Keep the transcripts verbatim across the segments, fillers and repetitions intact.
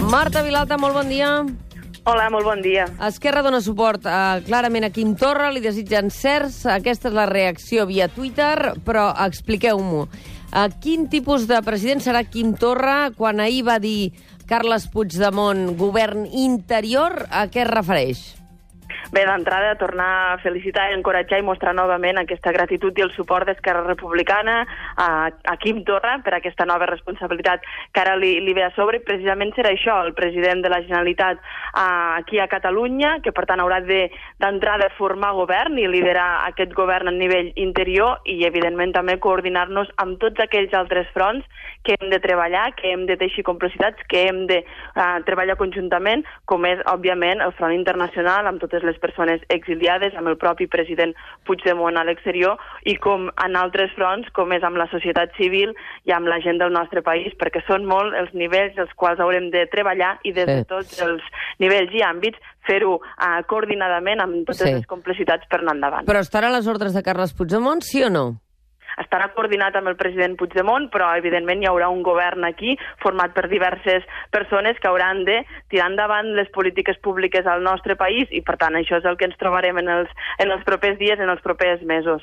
Marta Vilalta, molt bon dia. Hola, molt bon dia. Esquerra dona suport uh, clarament a Quim Torra, li desitgen certs. Aquesta és la reacció via Twitter, però expliqueu-m'ho. Uh, quin tipus de president serà Quim Torra quan ahir va dir Carles Puigdemont, govern interior? A què es refereix? Bé, d'entrada, tornar a felicitar, encoratjar i mostrar novament aquesta gratitud i el suport d'Esquerra Republicana a, a Quim Torra per aquesta nova responsabilitat que ara li, li ve a sobre. I precisament serà això, el president de la Generalitat a, aquí a Catalunya, que per tant haurà de, d'entrada formar govern i liderar aquest govern a nivell interior i, evidentment, també coordinar-nos amb tots aquells altres fronts que hem de treballar, que hem de teixir complicitats, que hem de uh, treballar conjuntament, com és, òbviament, el front internacional amb totes les persones exiliades, amb el propi president Puigdemont a l'exterior i com en altres fronts, com és amb la societat civil i amb la gent del nostre país, perquè són molt els nivells els quals haurem de treballar i des de sí. tots els nivells i àmbits fer-ho uh, coordinadament amb totes sí. les complicitats per anar endavant. Però estarà a les ordres de Carles Puigdemont, sí o no? Estarà coordinat amb el president Puigdemont, però evidentment hi haurà un govern aquí format per diverses persones que hauran de tirar endavant les polítiques públiques al nostre país i, per tant, això és el que ens trobarem en els, en els propers dies, en els propers mesos.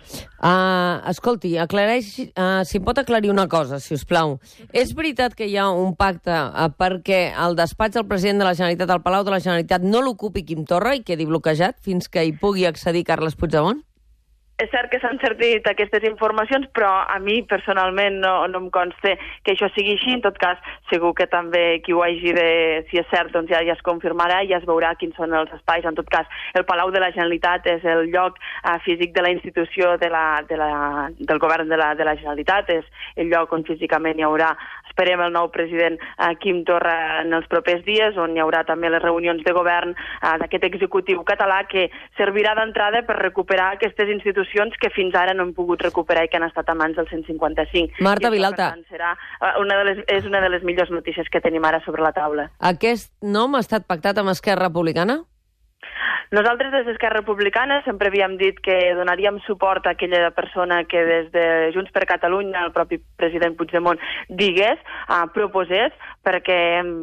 Uh, escolti, aclareix, uh, si pot aclarir una cosa, si us plau. És veritat que hi ha un pacte uh, perquè el despatx del president de la Generalitat, al Palau de la Generalitat, no l'ocupi Quim Torra i quedi bloquejat fins que hi pugui accedir Carles Puigdemont? És cert que s'han certit aquestes informacions, però a mi personalment no, no em consta que això sigui així. En tot cas, segur que també qui ho hagi de... Si és cert, doncs ja, ja es confirmarà i ja es veurà quins són els espais. En tot cas, el Palau de la Generalitat és el lloc uh, físic de la institució de la, de la, del govern de la, de la Generalitat. És el lloc on físicament hi haurà, esperem, el nou president uh, Quim Torra en els propers dies, on hi haurà també les reunions de govern uh, d'aquest executiu català que servirà d'entrada per recuperar aquestes institucions que fins ara no hem pogut recuperar i que han estat a mans del cent cinquanta-cinc. Marta Vilalta. Per tant, serà una de les, és una de les millors notícies que tenim ara sobre la taula. Aquest nom ha estat pactat amb Esquerra Republicana? Nosaltres, des d'Esquerra Republicana, sempre havíem dit que donaríem suport a aquella persona que des de Junts per Catalunya, el propi president Puigdemont, digués, uh, proposés, perquè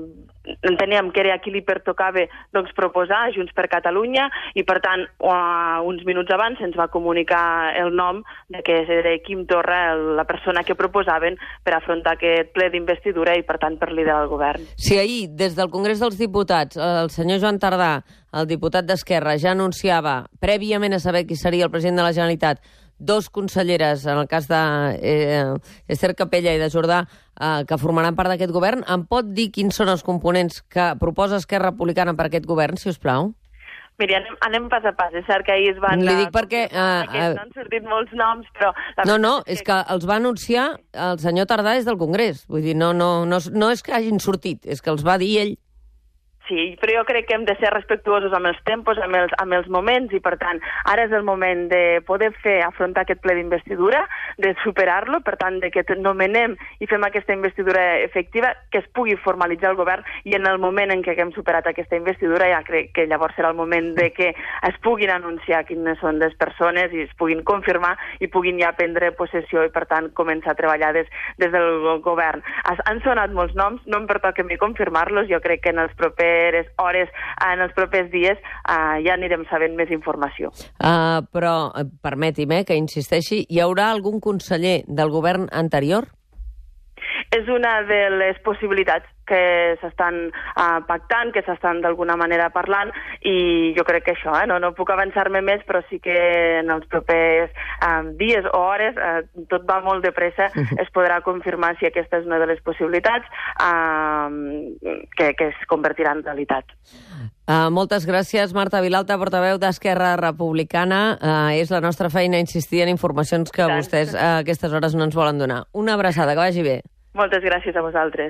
enteníem que era a qui li pertocava doncs, proposar a Junts per Catalunya i, per tant, uh, uns minuts abans se'ns va comunicar el nom de que era Quim Torra, la persona que proposaven per afrontar aquest ple d'investidura i, per tant, per liderar el govern. Si ahir, des del Congrés dels Diputats, el senyor Joan Tardà, el diputat d'Esquerra, ja anunciava, prèviament a saber qui seria el president de la Generalitat, dos conselleres, en el cas d'Ester eh, Capella i de Jordà, eh, que formaran part d'aquest govern, em pot dir quins són els components que proposa Esquerra Republicana per aquest govern, si us plau? Miri, anem, anem pas a pas. És cert que ahir es van... Li dic perquè... Uh, uh, no han sortit molts noms, però... No, no, és que els va anunciar el senyor Tardà des del Congrés. Vull dir, no, no, no, no és que hagin sortit, és que els va dir ell. Sí, però jo crec que hem de ser respectuosos amb els tempos, amb els, amb els moments, i per tant, ara és el moment de poder fer, afrontar aquest ple d'investidura, de superar-lo, per tant, de que nomenem i fem aquesta investidura efectiva, que es pugui formalitzar el govern, i en el moment en què haguem superat aquesta investidura, ja crec que llavors serà el moment de que es puguin anunciar quines són les persones i es puguin confirmar i puguin ja prendre possessió i, per tant, començar a treballar des, des del govern. Has, han sonat molts noms, no em pertoca a mi confirmar-los, jo crec que en els propers hores, en els propers dies, uh, ja anirem sabent més informació. Uh, però, permeti'm eh, que insisteixi, hi haurà algun conseller del govern anterior? És una de les possibilitats que s'estan uh, pactant, que s'estan d'alguna manera parlant, i jo crec que això, eh, no, no puc avançar-me més, però sí que en els propers uh, dies o hores, uh, tot va molt de pressa, es podrà confirmar si aquesta és una de les possibilitats uh, que, que es convertirà en realitat. Uh, moltes gràcies, Marta Vilalta, portaveu d'Esquerra Republicana. Uh, és la nostra feina insistir en informacions que gràcies. Vostès uh, a aquestes hores no ens volen donar. Una abraçada, que vagi bé. Moltes gràcies a vosaltres.